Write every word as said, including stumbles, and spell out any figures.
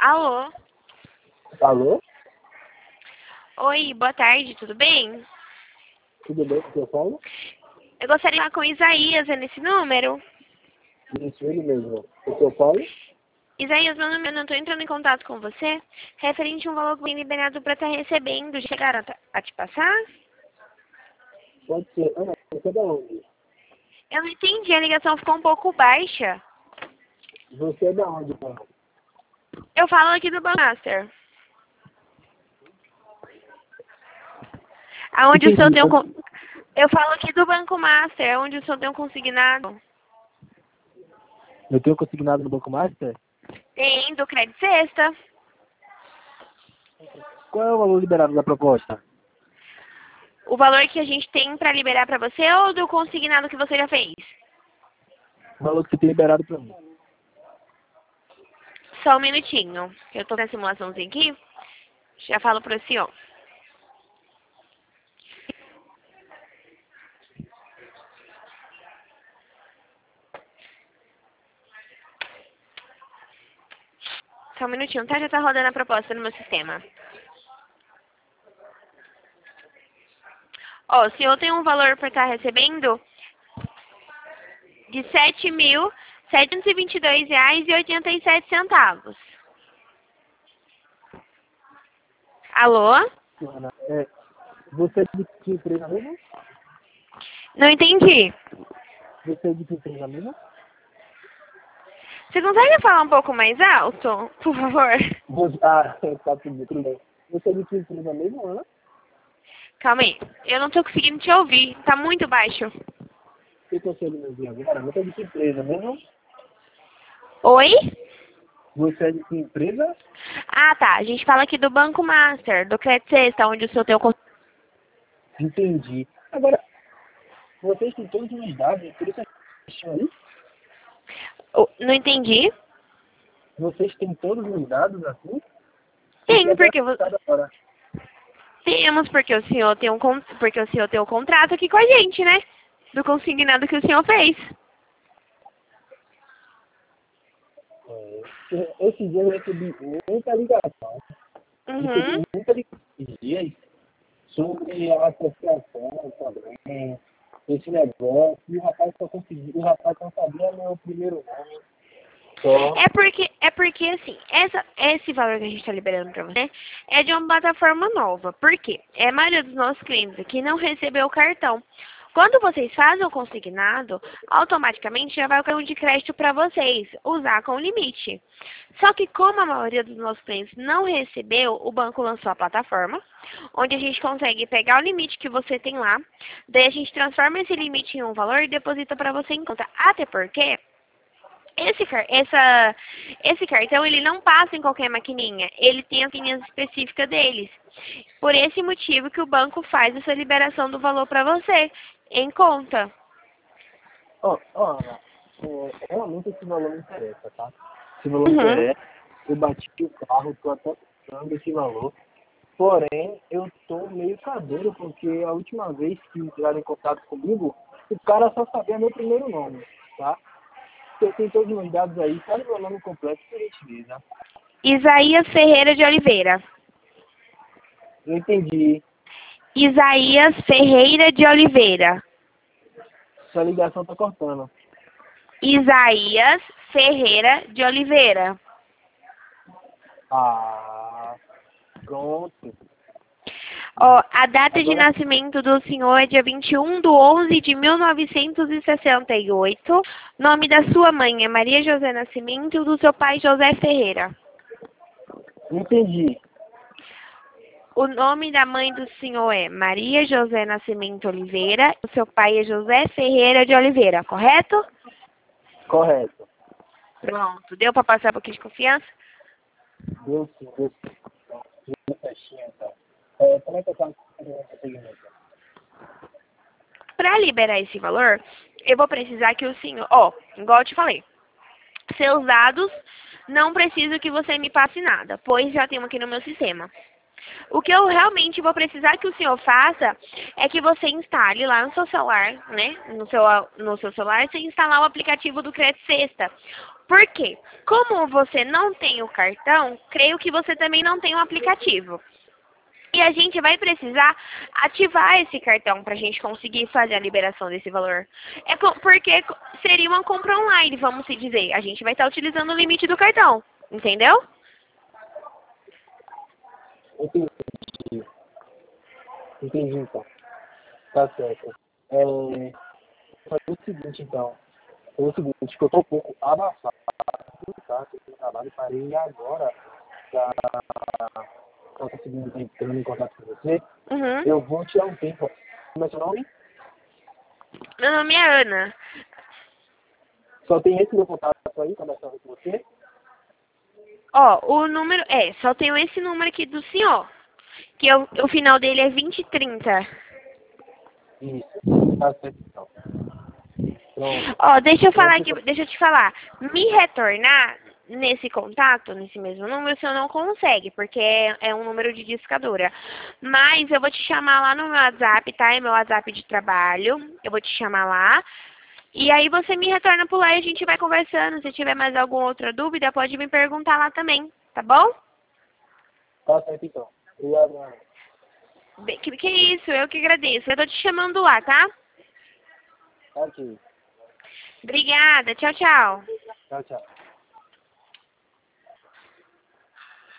Alô? Alô? Oi, boa tarde, tudo bem? Tudo bem com o Paulo? Eu gostaria de falar com o Isaías, é nesse número? Isso, ele mesmo. O seu Paulo? Isaías, meu nome, eu não estou entrando em contato com você, referente a um valor que foi liberado para estar recebendo. Chegaram a, ta- a te passar? Pode ser. Ana, você é da onde? Eu não entendi, a ligação ficou um pouco baixa. Você é da onde, Paulo? Eu falo aqui do Banco Master. Aonde o senhor tem um... con- Eu falo aqui do Banco Master, onde o senhor tem um consignado. Eu tenho consignado no Banco Master? Tem, do Crédito Sexta. Qual é o valor liberado da proposta? O valor que a gente tem para liberar para você ou do consignado que você já fez? O valor que você tem liberado para mim. Só um minutinho. Eu tô na simulaçãozinha aqui. Já falo pro senhor. Só um minutinho, tá? Já tá rodando a proposta no meu sistema. Ó, o senhor tem um valor para estar recebendo de sete mil setecentos e vinte e dois reais e oitenta e sete centavos. Alô? Ana, é, você é de que empresa mesmo? Não entendi. Você é de que empresa mesmo? Você consegue falar um pouco mais alto, por favor? Você, ah, tá tudo bem, tudo bem. Você é de que empresa mesmo, Ana? Calma aí. Eu não tô conseguindo te ouvir. Tá muito baixo. Você consegue me ouvir agora? Você é de que empresa mesmo? Oi? Você é de que empresa? Ah, tá. A gente fala aqui do Banco Master, do Crédito Sexta, onde o senhor tem o... con- Entendi. Agora, vocês têm todos os dados, por isso é que aí? o- Não entendi. Vocês têm todos os dados assim? Porque Tem, agora porque... vo- cada hora. Temos, porque o senhor tem um... con- Porque o senhor tem um contrato aqui com a gente, né? Do consignado que o senhor fez. É, esse dia eu recebi muita ligação. Recebi Uhum. muita ligação esses dias sobre a associação também, esse negócio, e o rapaz só conseguiu, o rapaz só sabia meu primeiro nome. Só. É porque, é porque assim, essa, esse valor que a gente está liberando para você é de uma plataforma nova. Por quê? É, a maioria dos nossos clientes aqui não recebeu o cartão. Quando vocês fazem o consignado, automaticamente já vai o cartão de crédito para vocês usar com limite. Só que como a maioria dos nossos clientes não recebeu, o banco lançou a plataforma, onde a gente consegue pegar o limite que você tem lá, daí a gente transforma esse limite em um valor e deposita para você em conta. Até porque esse, car- essa, esse cartão, ele não passa em qualquer maquininha. Ele tem as linhas específicas deles. Por esse motivo que o banco faz essa liberação do valor para você, em conta. Ó, ó, Ana, é, realmente esse valor me interessa, tá? Esse valor me Uhum. interessa. Eu bati o carro, tô até buscando esse valor. Porém, eu tô meio cabreiro, porque a última vez que entraram em contato comigo, o cara só sabia meu primeiro nome, tá? Você tem todos os meus dados aí, sabe meu nome completo, por gentileza. Isaías Ferreira de Oliveira. Eu entendi. Isaías Ferreira de Oliveira. Sua ligação tá cortando. Isaías Ferreira de Oliveira. Ah, pronto. Ó, a data de Agora, nascimento do senhor é dia vinte e um de onze de mil novecentos e sessenta e oito. Nome da sua mãe é Maria José Nascimento e do seu pai José Ferreira. entendi. O nome da mãe do senhor é Maria José Nascimento Oliveira. O seu pai é José Ferreira de Oliveira, correto? Correto. Pronto. Deu para passar um pouquinho de confiança? Deu sim, deu sim. Deu certinho, então. É, como é que eu faço o segmento? Para liberar esse valor, eu vou precisar que o senhor... Ó, igual eu te falei. Seus dados, não preciso que você me passe nada, pois já tenho aqui no meu sistema. O que eu realmente vou precisar que o senhor faça é que você instale lá no seu celular, né? No seu, no seu celular, você instalar o aplicativo do Crédito Sexta. Por quê? Como você não tem o cartão, creio que você também não tem o aplicativo. E a gente vai precisar ativar esse cartão para a gente conseguir fazer a liberação desse valor. É porque seria uma compra online, vamos se dizer. A gente vai estar utilizando o limite do cartão, entendeu? Entendi. Entendi, então. Tá certo. É, fazer o seguinte, então. É o seguinte, que eu tô um pouco abafado, tá? Eu tenho trabalho, parei agora pra estar conseguindo entrar em contato com você. Uhum. Eu vou tirar um tempo. Como é seu nome? Meu nome é Ana. Só tem esse meu contato aí, conversando com você? Ó, o número... É, só tenho esse número aqui do senhor. Que eu, o final dele é vinte e trinta. Isso. Tá certo, então. Pronto. Ó, deixa eu falar Pronto, aqui, deixa eu te falar. Me retornar nesse contato, nesse mesmo número, o senhor não consegue, porque é, é um número de discadora. Mas eu vou te chamar lá no meu WhatsApp, tá? É meu WhatsApp de trabalho. Eu vou te chamar lá. E aí você me retorna por lá e a gente vai conversando. Se tiver mais alguma outra dúvida, pode me perguntar lá também, tá bom? Tá certo, então. Obrigado, Ana. Bem, que, que isso, eu que agradeço. Eu tô te chamando lá, tá? Ok. Obrigada, tchau, tchau. Tchau, tchau.